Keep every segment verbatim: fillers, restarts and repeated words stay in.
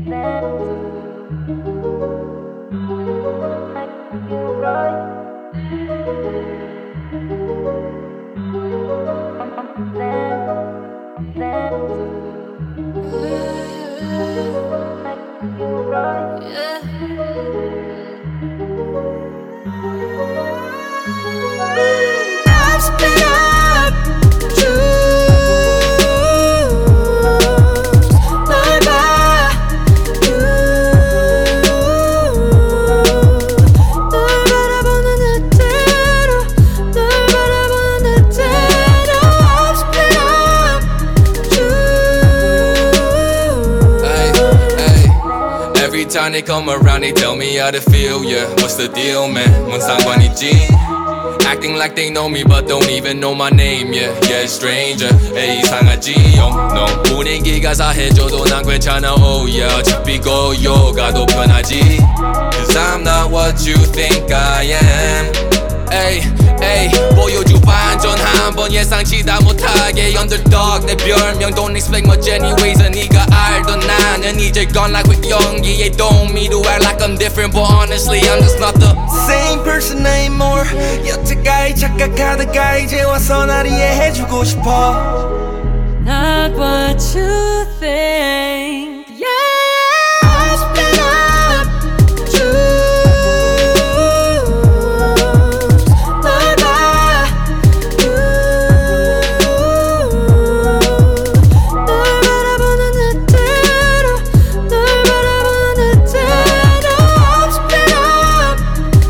I've spit up 널 봐, 널 바라보는 그대로, 널 바라보는 그대로. I've spit up Ay, ay. Every time they come around, they tell me how to feel, yeah. What's the deal, man? 뭔 상관이지? Acting like they know me but don't even know my name, yeah. Yeah, stranger, 에이 이상하지, oh no. 분위기가 사해줘도 난 괜찮아, oh yeah. 어차피 고요 가도 편하지. Cause I'm not what you think I am. 에이, 에이, 보여줘 반전 한번 예상치 다 못하게 underdog 내 별명 don't expect much anyways. 네가 알던 나는 이제 gone like with 연기에 don't me to act like I'm different but honestly I'm just not the same person anymore. 여태까지 착각하다가 이제 와서 날 이해해주고 싶어. Not what you think, yeah. I spit up 널 봐, 널 바라보는 그대로, 널 바라보는 그대로. I spit up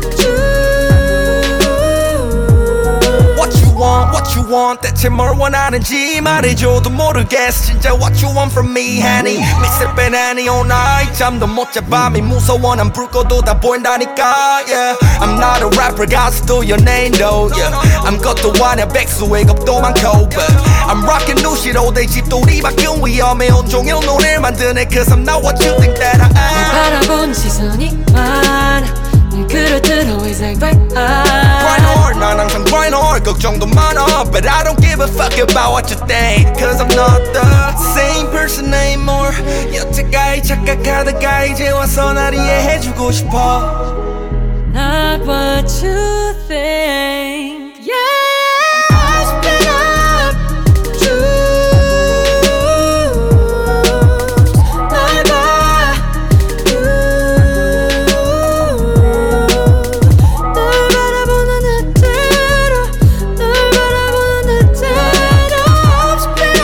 What you want, what you want, 대체 뭘 원하는지 말해줘도 모르겠어 진짜 what you want from me, honey. 믹스를 빼내니 all night 잠도 못 자 밤이 무서워 난 불 꺼도 다 보인다니까, yeah. I'm not a rapper, 가수도 연예인 though, yeah. I'm 것도 아냐 백수의 겁도 많고 but I'm rocking new shit all day 집돌이 바뀐 위험해 온종일 노래를 만드네 cause I'm not what you think that I am. 널 바라본 시선이 많아 늘 그렇더러 is like right Grind hard, 난 항상 grind hard 걱정도 많아 but I don't give a fuck about what you think cause I'm not the same person anymore. 여태까지 착각하다가 이제 와서 날 이해해주고 싶어. Not what you think, yeah. I spit up 널 봐, 널 바라보는 그대로, 널 바라보는 그대로. I spit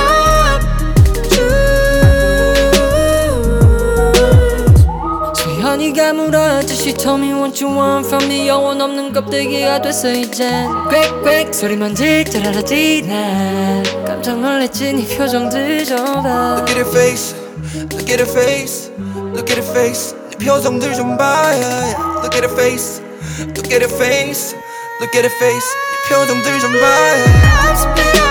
up 수현이가 물었지 She told me what you want from me 영혼 없는 껍데기가 됐어 이젠 꽥꽥 소리만 질줄 알았지 난 깜짝 놀랬지 네 표정들 좀 봐. Look at her face, look at her face, look at her face. 네 표정들 좀 봐, yeah, yeah. Look at her face, look at her face, look at her face. 네 표정들 좀 봐, yeah. I'm spit